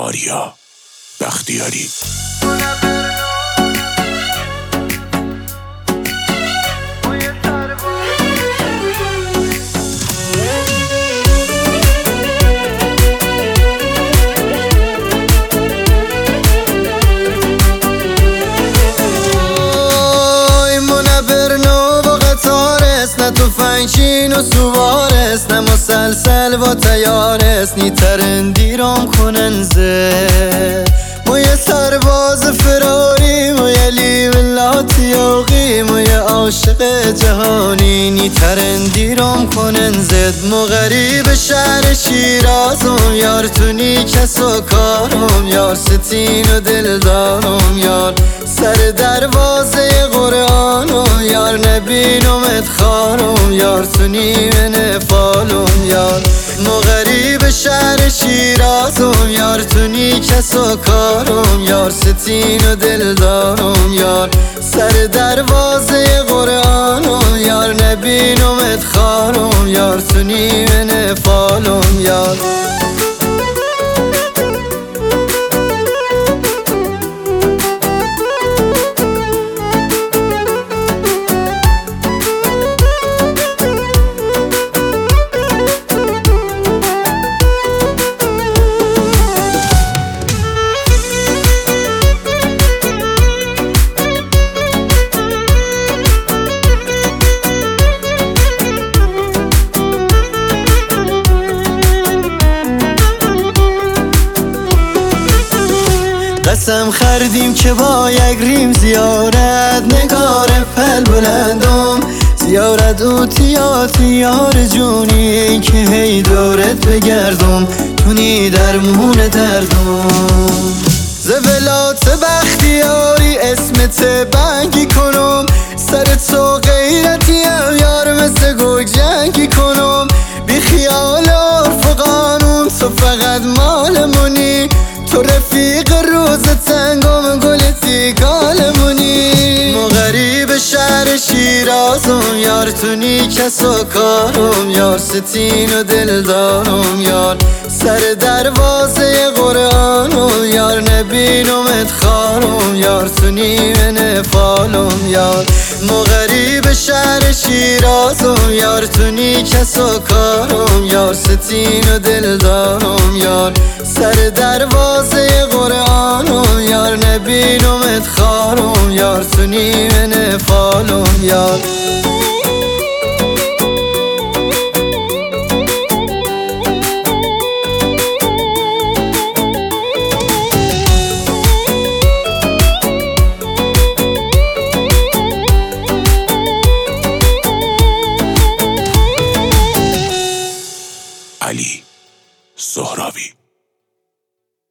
آریا بختیاری. تفنگچین و سوارست نه مسلسل و تیارست نی ترندیرم کننزه ما یه سرباز فراری ما یه لیولاتی یاقی ما یه عاشق جهانی نی ترندیرم کننزه ما غریب شهر شیرازم یار تو نی کس و کارم یار ستین و دلدارم یار سر دروازه قرآنم یار نبینمت خارم یار تو نیمه نفالم یار ما غریب شهر شیرازم یار تو نی کس و کارم یار ستین و دلدارم یار سر دروازه قرآنم یار نبینمت خارم یار تو نیمه نفالم یار قسم خردیم که با یک ریم زیارت نگار پل بلندم زیارت اوتیات یار جونی که هی دورت بگردم تونی درمون دردم زولات بختیاری اسمت بنگی کنم سر تو غیرتی هم یار مثل گوگ جنگی کنم بی خیال عرف و قانون تو فقط مال منی تو رفیق روز تنگم گلتی کالمونی ما غریب شهر شیرازم یار تو نی کس و کارم یار ستین و دلدارم یار سر دروازه قرآنم یار نبینمت خارم یار تو نیمه نفالم یار ما غریب شهر شیرازم یار تو نی کس و کارم یار ستین و دلدارم یار سر دروازه قرآنم یار نبینمت خارم یار تو نیمه نفالم یار علی سهراوی.